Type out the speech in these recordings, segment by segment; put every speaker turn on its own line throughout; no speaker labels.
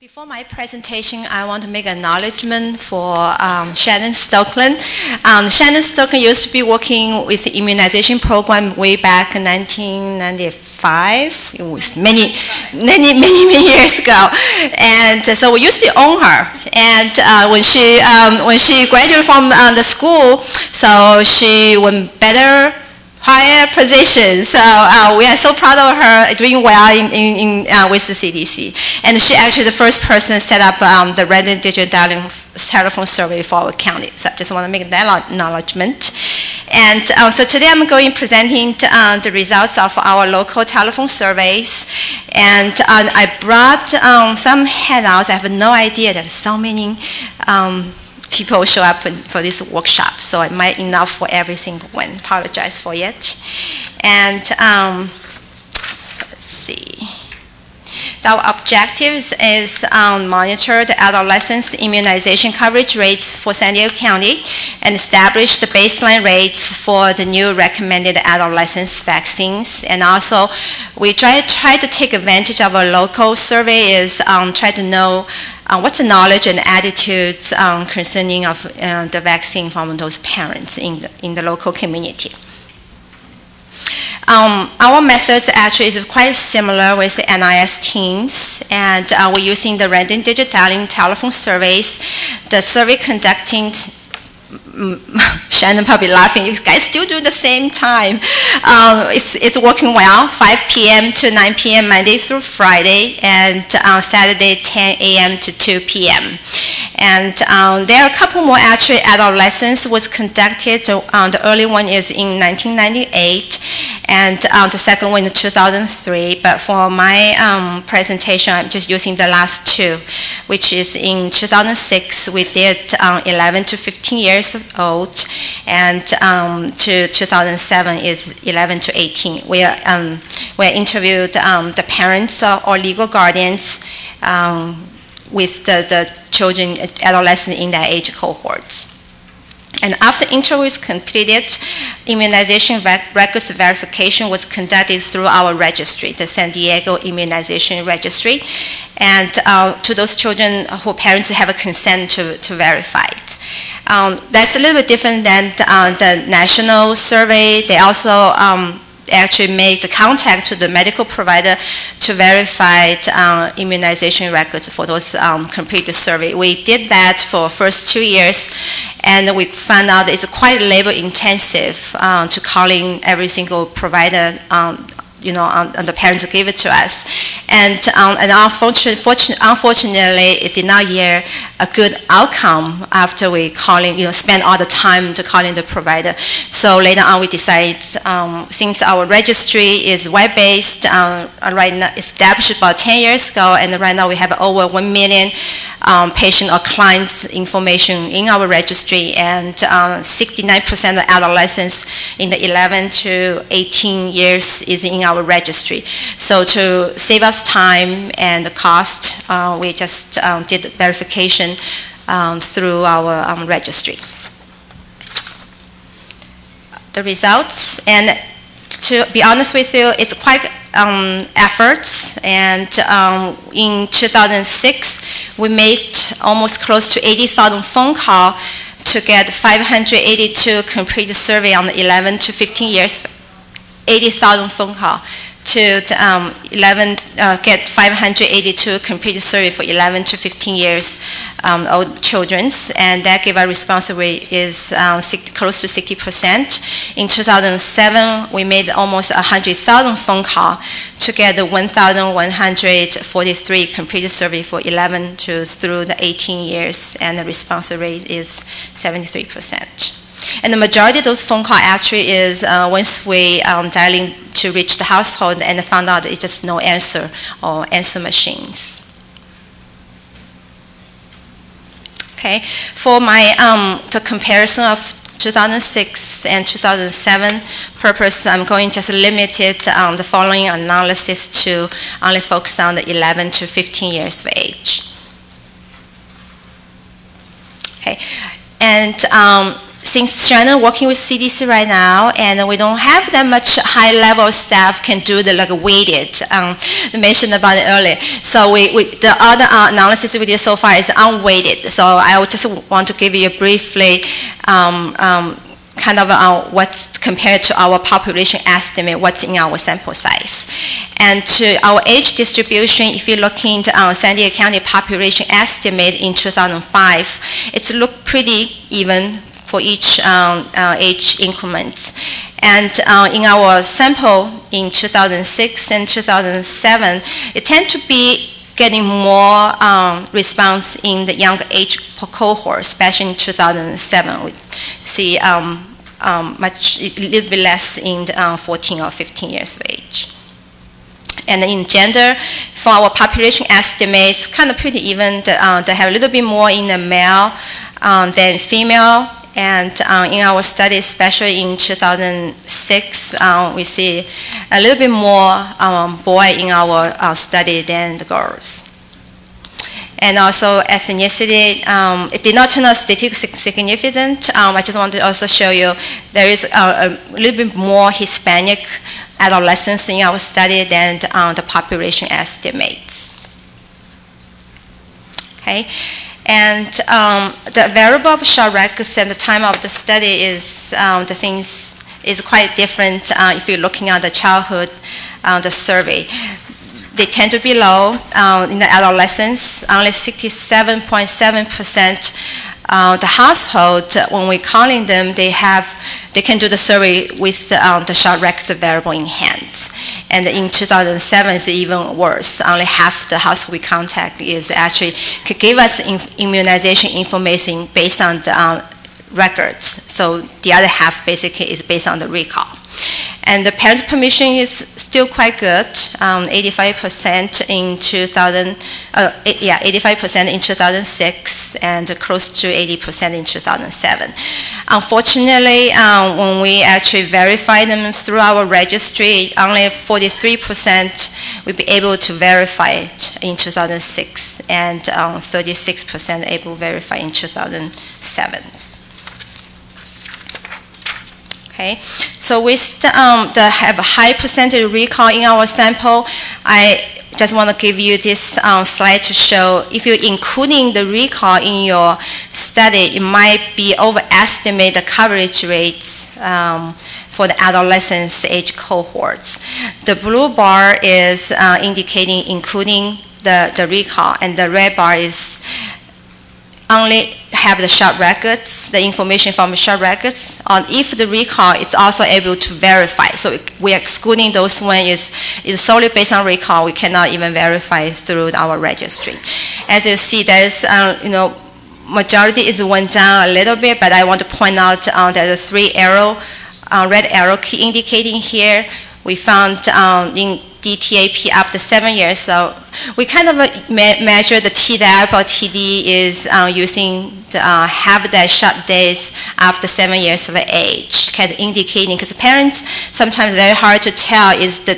Before my presentation, I want to make an acknowledgement for Shannon Stokeland. Shannon Stokeland used to be working with the immunization program way back in 1995. It was many years ago. And so we used to own her. And when she graduated from the school, so she went better, higher position. So we are so proud of her doing well with the CDC. And she actually the first person set up the random digital dialing telephone survey for our county. So I just want to make that acknowledgement. And so today I'm going presenting the results of our local telephone surveys. And I brought some handouts. I have no idea there's so many people show up for this workshop, so it might enough for every single one. Apologize for it. And let's see. Our objectives is monitor the adolescents' immunization coverage rates for San Diego County and establish the baseline rates for the new recommended adolescents vaccines. And also, we try to take advantage of our local surveys, try to know what's the knowledge and attitudes concerning of the vaccine from those parents in the local community. Our methods actually is quite similar with the NIS teams, and we're using the random digital dialing telephone surveys. The survey conducting, Shannon probably laughing, you guys still do the same time. It's working well, 5 p.m. to 9 p.m. Monday through Friday, and Saturday 10 a.m. to 2 p.m. And there are a couple more actually adolescents was conducted. The early one is in 1998, and the second one in 2003. But for my presentation, I'm just using the last two, which is in 2006, we did 11 to 15 years old, and to 2007 is 11 to 18. We interviewed the parents or legal guardians with the children, adolescents in that age cohorts. And after interviews completed, immunization records verification was conducted through our registry, the San Diego Immunization Registry, and to those children whose parents have a consent to verify it. That's a little bit different than the national survey. They also actually make the contact to the medical provider to verify immunization records for those complete the survey. We did that for first 2 years, and we found out it's quite labor intensive to calling every single provider, and the parents give it to us. And unfortunately, it did not yield a good outcome after we spend all the time to calling the provider. So later on, we decided, since our registry is web-based, right now established about 10 years ago, and right now we have over 1 million patient or clients information in our registry, and 69% of adolescents in the 11 to 18 years is in our registry. So to save us time and the cost, we just did verification through our registry. The results, and to be honest with you, it's quite efforts, and in 2006 we made almost close to 80,000 phone calls to get 582 completed survey on the 11 to 15 years, 80,000 phone calls to get 582 completed survey for 11 to 15 years old children, and that gave our response rate is close to 60%. In 2007, we made almost 100,000 phone calls to get the 1,143 completed survey for 11 to through the 18 years, and the response rate is 73%. And the majority of those phone calls actually is once we dialing to reach the household and found out it's just no answer or answer machines. Okay, for my the comparison of 2006 and 2007 purpose, I'm going to just limit it the following analysis to only focus on the 11 to 15 years of age. Okay, and since Shannon working with CDC right now, and we don't have that much high-level staff can do the weighted, mentioned about it earlier. So the other analysis we did so far is unweighted. So I would just want to give you briefly kind of what's compared to our population estimate, what's in our sample size. And to our age distribution, if you're looking at San Diego County population estimate in 2005, it's looked pretty even for each age increments. And in our sample in 2006 and 2007, it tends to be getting more response in the younger age cohort, especially in 2007. We see much, a little bit less in 14 or 15 years of age. And in gender, for our population estimates, kind of pretty even. They have a little bit more in the male than female. And in our study, especially in 2006, we see a little bit more boy in our study than the girls. And also ethnicity, it did not turn out statistically significant. I just want to also show you there is a little bit more Hispanic adolescents in our study than the population estimates. Okay. And the variable of short records at the time of the study is the things is quite different if you're looking at the childhood, the survey. They tend to be low in the adolescents, only 67.7%. The household, when we're calling them, they can do the survey with the short records variable in hand. And in 2007, it's even worse. Only half the household we contact is actually could give us immunization information based on the records. So the other half basically is based on the recall. And the parent permission is still quite good, 85% in 85% in 2006, and close to 80% in 2007. Unfortunately, when we actually verify them through our registry, only 43% will be able to verify it in 2006, and 36% able to verify in 2007. Okay, so we have a high percentage recall in our sample. I just want to give you this slide to show if you're including the recall in your study, it might be overestimate the coverage rates for the adolescents age cohorts. The blue bar is indicating including the recall, and the red bar is only have the short records, the information from the short records. If the recall is also able to verify, so we are excluding those when is solely based on recall. We cannot even verify through our registry. As you see, there is majority is went down a little bit, but I want to point out there's a three arrow, red arrow key indicating here. We found in DTAP after 7 years. So we kind of measure the TDAP or TD is using the, have that shot days after 7 years of age, kind of indicating, because the parents sometimes very hard to tell is the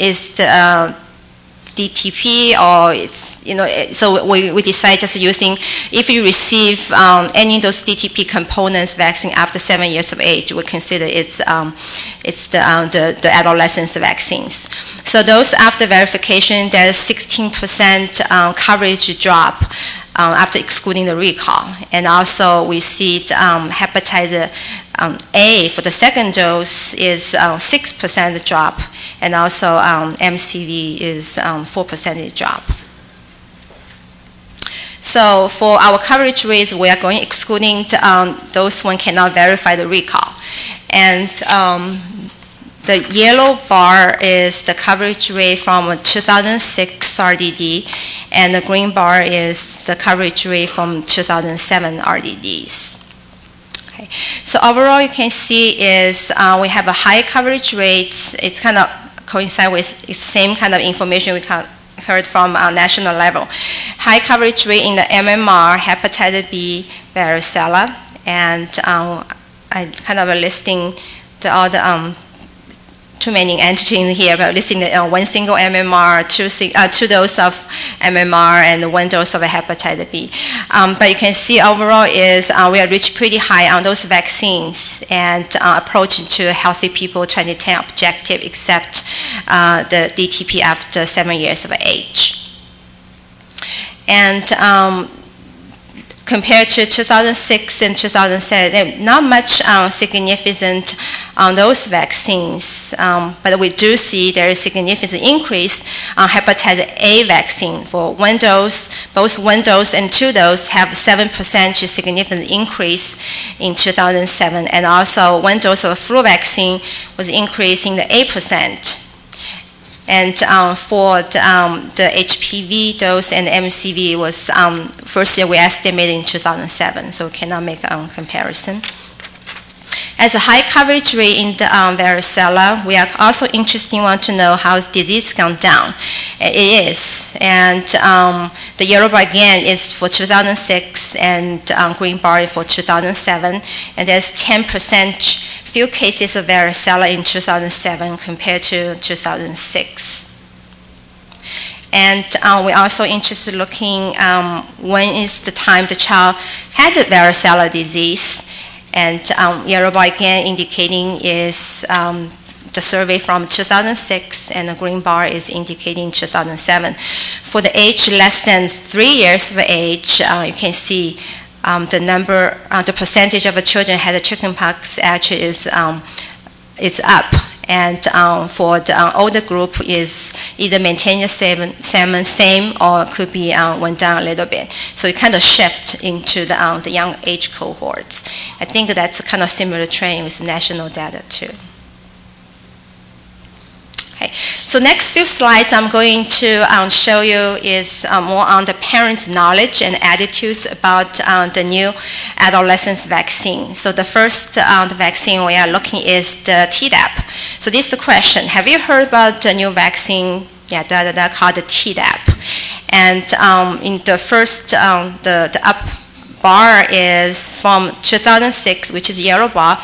DTP or it's, so we decide just using, if you receive any of those DTP components vaccine after 7 years of age, we consider it's the adolescence vaccines. So those after verification, there's 16% coverage drop after excluding the recall. And also we see hepatitis A for the second dose is 6% drop, and also MCV is 4% drop. So for our coverage rates, we are going excluding those one cannot verify the recall. And the yellow bar is the coverage rate from 2006 RDD, and the green bar is the coverage rate from 2007 RDDs. Okay. So overall, you can see is we have a high coverage rates. It's kind of coincide with the same kind of information we heard from our national level. High coverage rate in the MMR, hepatitis B, varicella, and I kind of listing the other too many antigens here, but listing one single MMR, two doses of MMR, and one dose of hepatitis B. But you can see overall is we are reached pretty high on those vaccines and approaching to healthy people 2010 objective, except the DTP after 7 years of age. And compared to 2006 and 2007, not much significant on those vaccines, but we do see there is significant increase on hepatitis A vaccine. For one dose, both one dose and two dose have 7% significant increase in 2007, and also one dose of flu vaccine was increasing the 8%. And for the HPV dose and MCV was first year we estimated in 2007, so we cannot make a comparison. As a high coverage rate in the varicella, we are also interested want to know how disease gone down. It is, and the yellow bar again is for 2006 and green bar is for 2007, and there's 10% few cases of varicella in 2007 compared to 2006. And we're also interested looking when is the time the child had the varicella disease. And yellow bar again indicating is the survey from 2006, and the green bar is indicating 2007. For the age less than 3 years of age, you can see the number, the percentage of the children had the chickenpox actually is up. And for the older group is either maintain the same or could be went down a little bit. So it kind of shift into the young age cohorts. I think that's a kind of similar trend with national data too. Okay, so next few slides I'm going to show you is more on the parents' knowledge and attitudes about the new adolescents vaccine. So the first the vaccine we are looking is the Tdap. So this is the question: have you heard about the new vaccine? Yeah, called the Tdap. And in the first, the up bar is from 2006, which is yellow bar.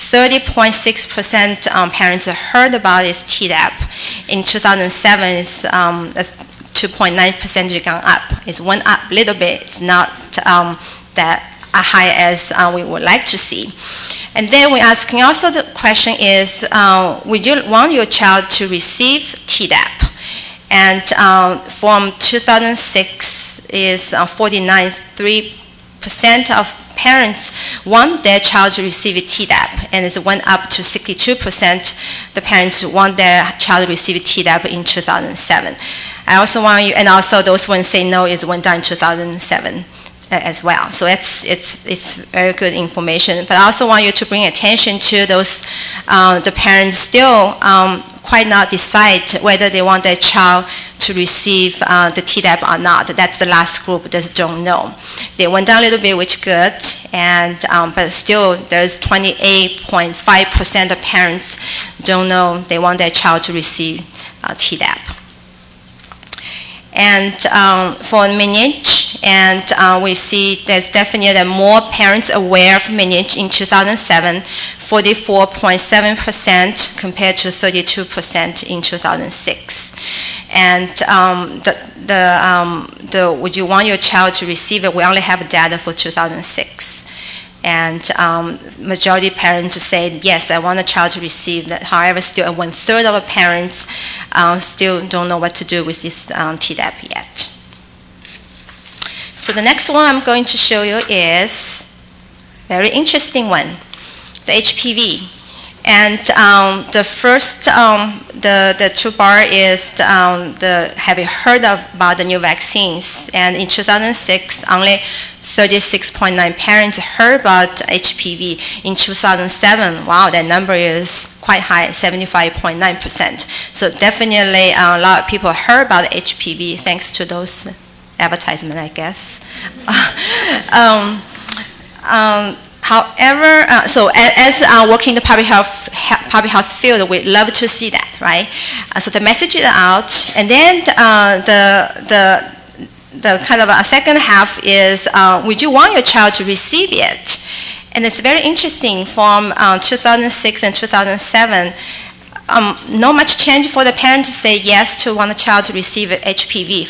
30.6% parents heard about is Tdap. In 2007, it's 2.9% gone up. It's went up a little bit. It's not that high as we would like to see. And then we're asking also the question is, would you want your child to receive Tdap? And from 2006 is 49.3% of parents want their child to receive Tdap, and it went up to 62%. The parents want their child to receive Tdap in 2007. I also want you, and also those ones say no, is went down in 2007 as well. So it's very good information. But I also want you to bring attention to those the parents still quite not decide whether they want their child to receive the Tdap or not. That's the last group that don't know. They went down a little bit, which good, and but still there's 28.5% of parents don't know they want their child to receive Tdap. And for meninge, and we see there's definitely more parents aware of meninge in 2007, 44.7% compared to 32% in 2006. And would you want your child to receive it? We only have data for 2006. And majority of parents said, yes, I want a child to receive that. However, still 1/3 of parents still don't know what to do with this Tdap yet. So the next one I'm going to show you is a very interesting one, the HPV. And the first, the two bar is have you heard about the new vaccines? And in 2006, only 36.9 parents heard about HPV. In 2007, wow, that number is quite high, 75.9%. So definitely a lot of people heard about HPV thanks to those advertisements, I guess. However, so as working in the public health field, we love to see that, right? So the message is out, and then the kind of a second half is, would you want your child to receive it? And it's very interesting. From 2006 and 2007, not much change for the parent to say yes to want a child to receive HPV,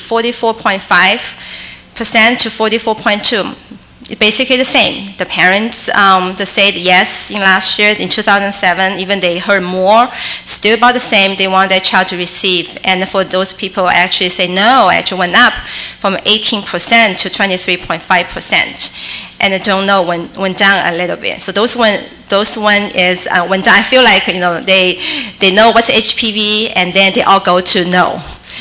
44.5% to 44.2%. Basically the same. The parents they said yes in last year, in 2007, even they heard more, still about the same, they want their child to receive. And for those people actually say no, actually went up from 18% to 23.5%. And they don't know went down a little bit. So those one is went down. I feel like they know what's HPV, and then they all go to no.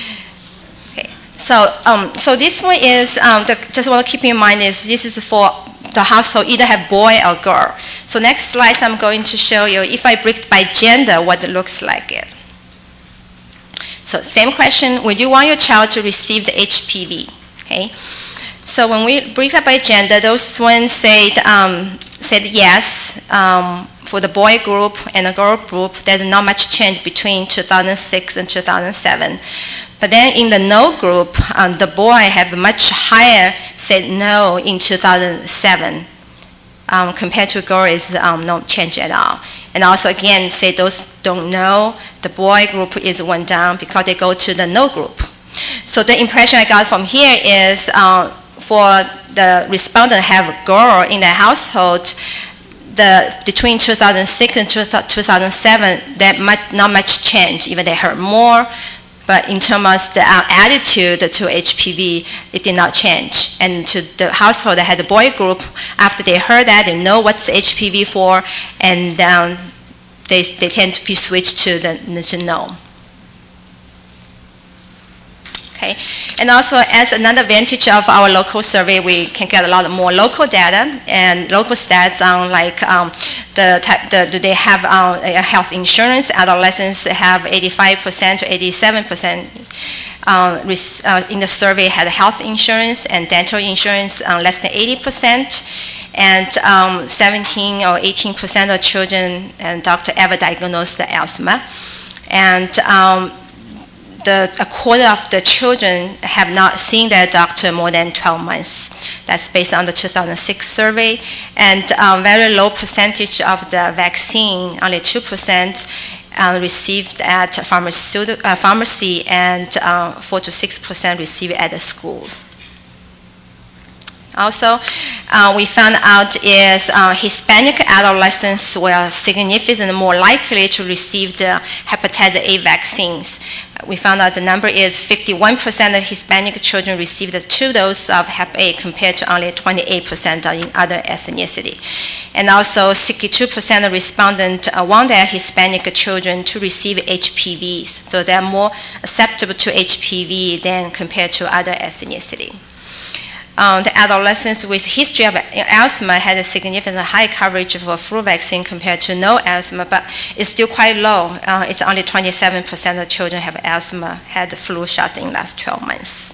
So this one is, just want to keep in mind is this is for the household, either have boy or girl. So next slide, I'm going to show you, if I break by gender, what it looks like it. So same question, would you want your child to receive the HPV? Okay. So when we break that by gender, those ones said yes. For the boy group and the girl group, there's not much change between 2006 and 2007. But then in the no group, the boy have much higher said no in 2007 compared to girl is no change at all. And also again, say those don't know, the boy group is went down because they go to the no group. So the impression I got from here is for the respondent have a girl in their household, between 2006 and 2007, not much change. Even they heard more, but in terms of the attitude to HPV, it did not change. And to the household that had the boy group, after they heard that, they know what's HPV for, and they tend to be switched to no. Okay. And also, as another advantage of our local survey, we can get a lot more local data and local stats on like do they have health insurance? Adolescents have 85% to 87% in the survey had health insurance, and dental insurance less than 80%. And 17 or 18% of children and doctor ever diagnosed the asthma. And a quarter of the children have not seen their doctor more than 12 months. That's based on the 2006 survey. And very low percentage of the vaccine, only 2%, received at pharmacy, and 4 to 6% received at the schools. Also, we found out is Hispanic adolescents were significantly more likely to receive the hepatitis A vaccines. We found out the number is 51% of Hispanic children received the 2 doses of Hep A compared to only 28% in other ethnicity. And also 62% of respondents want their Hispanic children to receive HPVs. So they're more susceptible to HPV than compared to other ethnicity. The adolescents with history of asthma had a significant high coverage for flu vaccine compared to no asthma, but it's still quite low. It's only 27% of children have asthma, had the flu shot in the last 12 months.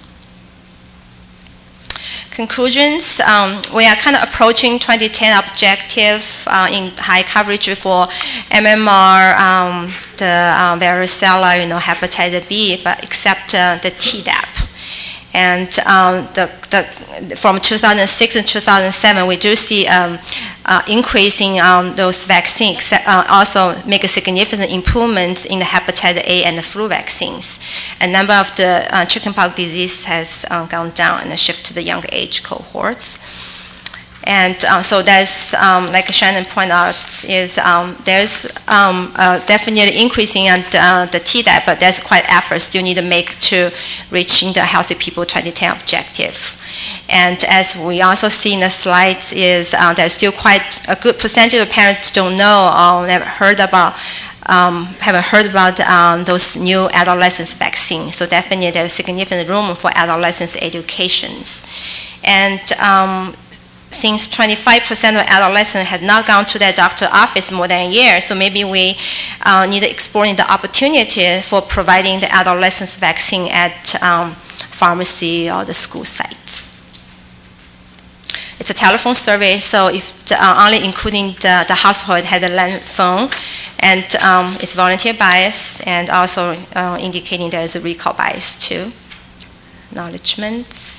Conclusions, we are kind of approaching 2010 objective in high coverage for MMR, the varicella, hepatitis B, but except the Tdap. And from 2006 and 2007, we do see increasing those vaccines, also make a significant improvement in the hepatitis A and the flu vaccines. A number of the chickenpox disease has gone down and shift to the younger age cohorts. And so there's, like Shannon pointed out, is there's definitely increasing on the Tdap, but there's quite effort still need to make to reaching the Healthy People 2010 objective. And as we also see in the slides is there's still quite a good percentage of parents don't know or never heard about haven't heard about those new adolescents vaccines. So definitely there's significant room for adolescents educations. And since 25% of adolescents had not gone to their doctor's office more than a year, so maybe we need to explore the opportunity for providing the adolescents vaccine at pharmacy or the school sites. It's a telephone survey, so if only including the household had a land phone, and it's volunteer bias, and also indicating there is a recall bias too. Acknowledgements.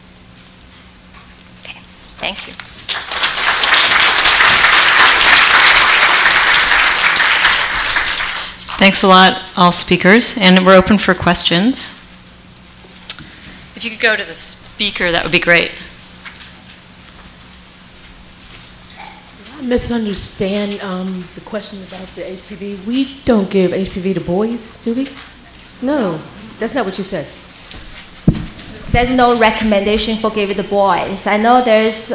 Okay, thank you.
Thanks a lot, all speakers, and we're open for questions. If you could go to the speaker, that would be great.
I misunderstand the question about the HPV. We don't give HPV to boys, do we? No, that's not what you said.
There's no recommendation for giving the boys. I know there's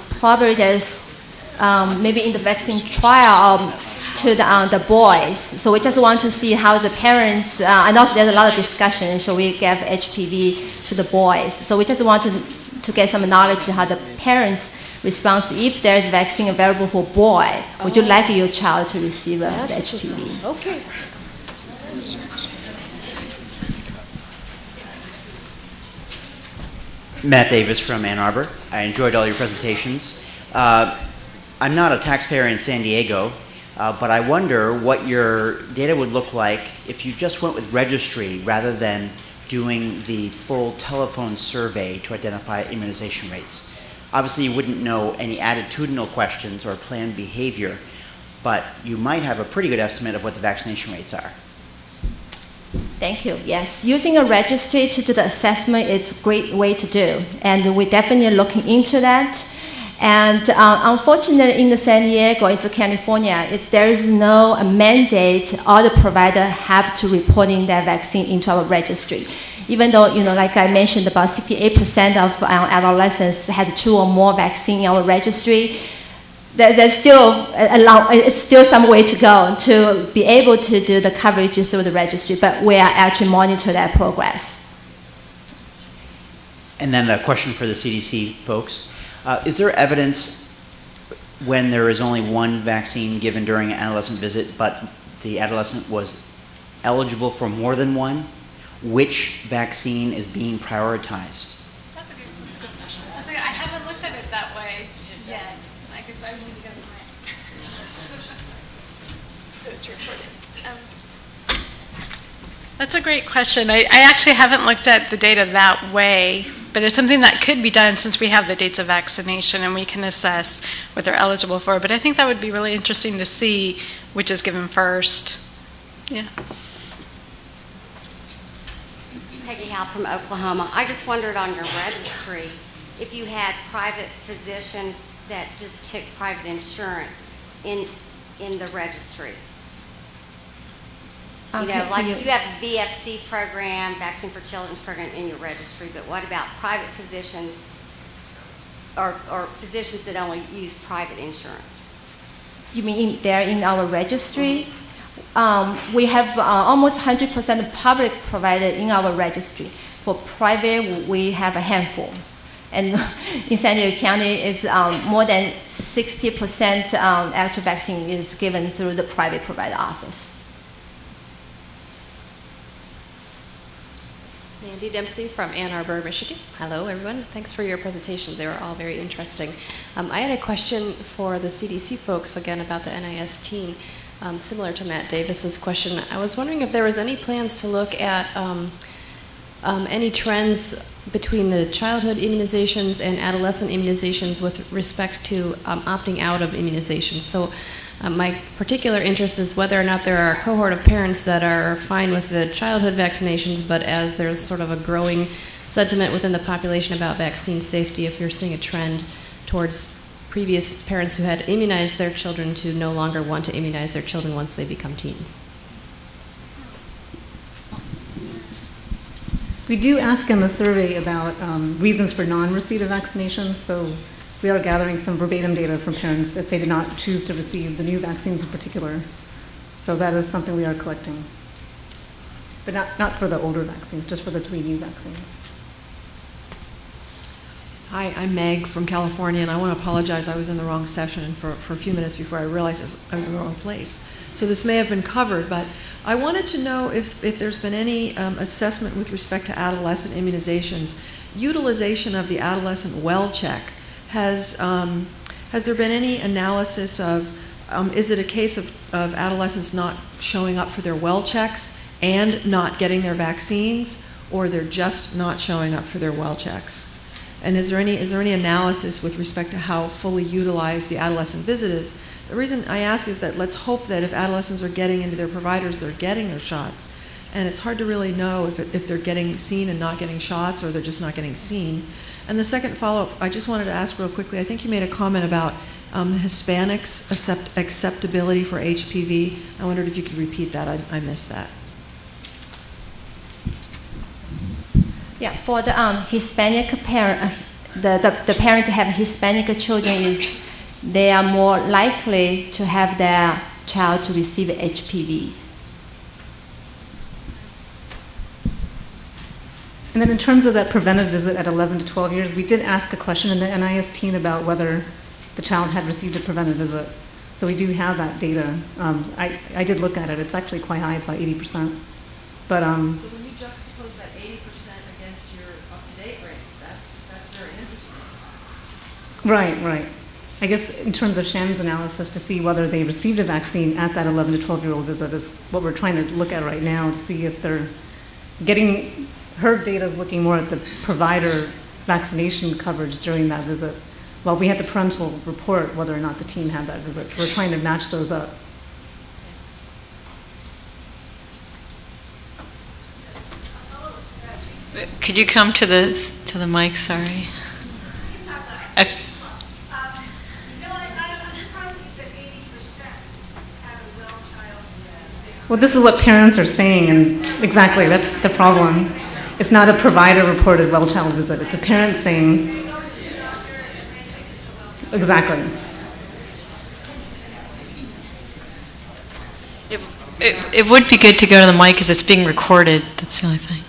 maybe in the vaccine trial to the boys. So we just want to see how the parents, I know there's a lot of discussion, so we give HPV to the boys. So we just want to get some knowledge how the parents respond. If there's vaccine available for boy, would you like your child to receive the HPV?
Okay.
Matt Davis from Ann Arbor. I enjoyed all your presentations. I'm not a taxpayer in San Diego, but I wonder what your data would look like if you just went with registry rather than doing the full telephone survey to identify immunization rates. Obviously, you wouldn't know any attitudinal questions or planned behavior, but you might have a pretty good estimate of what the vaccination rates are.
Thank you. Yes, using a registry to do the assessment is a great way to do, and we're definitely looking into that. And unfortunately, in the San Diego, in California, there is no mandate. All the providers have to report in their vaccine into our registry. Even though, like I mentioned, about 68% of adolescents had 2 or more vaccines in our registry, there's still it's still some way to go to be able to do the coverage through the registry, but we are actually monitoring that progress.
And then a question for the CDC folks. Is there evidence when there is only one vaccine given during an adolescent visit, but the adolescent was eligible for more than one, which vaccine is being prioritized?
That's a good question. I haven't looked at it that way yet. I guess I need to go to my... So it's recorded. That's a great question. I actually haven't looked at the data that way, but it's something that could be done since we have the dates of vaccination and we can assess what they're eligible for. But I think that would be really interesting to see which is given first. Yeah.
Peggy Howe from Oklahoma. I just wondered on your registry if you had private physicians that just took private insurance in the registry.
Okay,
like you have a VFC program, Vaccine for Children's program in your registry, but what about private physicians or physicians that only use private insurance?
You mean they're in our registry? We have almost 100% of public provider in our registry. For private, we have a handful. And in San Diego County, it's more than 60% actual vaccine is given through the private provider office.
Mandy Dempsey from Ann Arbor, Michigan. Hello, everyone. Thanks for your presentations. They were all very interesting. I had a question for the CDC folks, again, about the NIS team, similar to Matt Davis's question. I was wondering if there was any plans to look at any trends between the childhood immunizations and adolescent immunizations with respect to opting out of immunizations. So my particular interest is whether or not there are a cohort of parents that are fine with the childhood vaccinations, but as there's sort of a growing sentiment within the population about vaccine safety, if you're seeing a trend towards previous parents who had immunized their children to no longer want to immunize their children once they become teens.
We do ask in the survey about reasons for non-receipt of vaccinations, so we are gathering some verbatim data from parents if they did not choose to receive the new vaccines in particular. So that is something we are collecting. But not for the older vaccines, just for the 3 new vaccines.
Hi, I'm Meg from California, and I want to apologize. I was in the wrong session for a few minutes before I realized I was in the wrong place. So this may have been covered, but I wanted to know if there's been any assessment with respect to adolescent immunizations. Utilization of the adolescent well check. Has there been any analysis of, is it a case of adolescents not showing up for their well checks and not getting their vaccines, or they're just not showing up for their well checks? And is there any analysis with respect to how fully utilized the adolescent visit is The reason I ask is that let's hope that if adolescents are getting into their providers, they're getting their shots. And it's hard to really know if they're getting seen and not getting shots, or they're just not getting seen. And the second follow-up, I just wanted to ask real quickly, I think you made a comment about Hispanics' acceptability for HPV. I wondered if you could repeat that. I missed that.
Yeah, for the Hispanic parent, the parent to have Hispanic children is they are more likely to have their child to receive HPVs.
And then in terms of that preventive visit at 11 to 12 years, we did ask a question in the NIS team about whether the child had received a preventive visit. So we do have that data. I did look at it. It's actually quite high. It's about 80%. But
so when you juxtapose that 80% against your up-to-date rates, that's very interesting.
Right. I guess in terms of Shannon's analysis to see whether they received a vaccine at that 11 to 12-year-old visit is what we're trying to look at right now to see if they're getting. Her data is looking more at the provider vaccination coverage during that visit, while we had the parental report whether or not the team had that visit. So we're trying to match those up.
Could you come to the mic? Sorry.
Well, this is what parents are saying, and exactly, that's the problem. It's not a provider-reported well-child visit. It's a parent saying, exactly.
It would be good to go to the mic because it's being recorded. That's the only thing.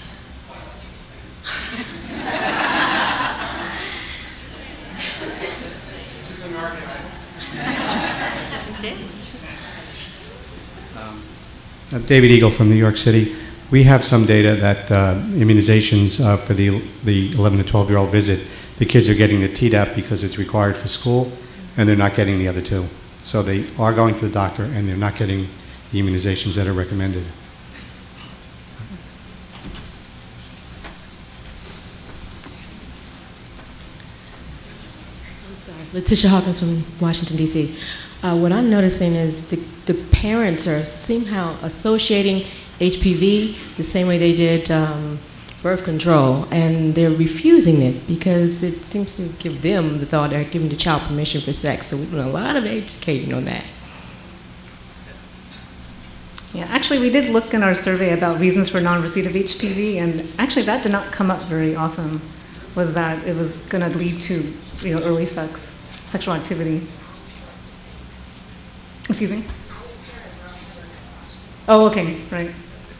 David Eagle from New York City. We have some data that immunizations for the 11 to 12-year-old visit, the kids are getting the Tdap because it's required for school, and they're not getting the other two. So they are going to the doctor, and they're not getting the immunizations that are recommended.
I'm sorry. Letitia Hawkins from Washington, D.C. What I'm noticing is the parents are somehow associating HPV the same way they did birth control, and they're refusing it because it seems to give them the thought they're giving the child permission for sex. So we're doing a lot of educating on that.
Yeah, actually, we did look in our survey about reasons for non-receipt of HPV, and actually that did not come up very often, was that it was going to lead to early sexual activity. Excuse me? Oh, okay, right.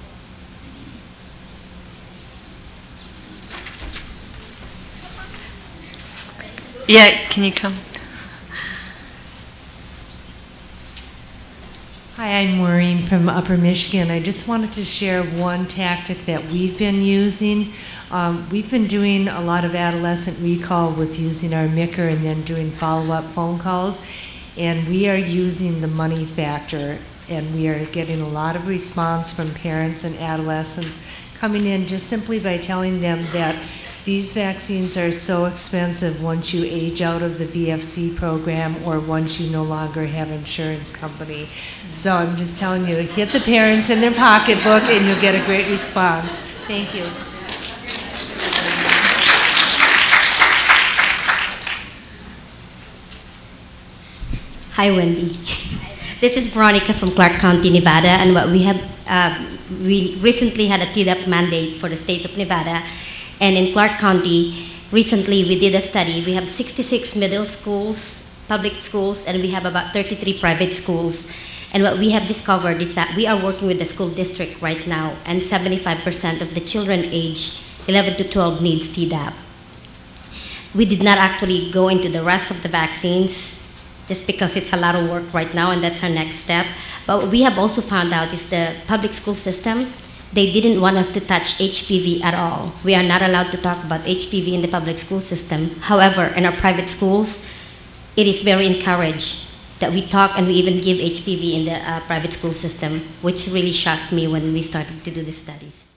Yeah, can you come?
Hi, I'm Maureen from Upper Michigan. I just wanted to share one tactic that we've been using. We've been doing a lot of adolescent recall with using our MICR and then doing follow-up phone calls. And we are using the money factor, and we are getting a lot of response from parents and adolescents coming in just simply by telling them that these vaccines are so expensive once you age out of the VFC program or once you no longer have insurance company. So I'm just telling you, hit the parents in their pocketbook and you'll get a great response. Thank you.
Hi, Wendy. This is Veronica from Clark County, Nevada, and what we have, we recently had a Tdap mandate for the state of Nevada, and in Clark County, recently we did a study. We have 66 middle schools, public schools, and we have about 33 private schools. And what we have discovered is that we are working with the school district right now, and 75% of the children aged 11 to 12 needs Tdap. We did not actually go into the rest of the vaccines, just because it's a lot of work right now, and that's our next step. But what we have also found out is the public school system, they didn't want us to touch HPV at all. We are not allowed to talk about HPV in the public school system. However, in our private schools, it is very encouraged that we talk and we even give HPV in the private school system, which really shocked me when we started to do the studies.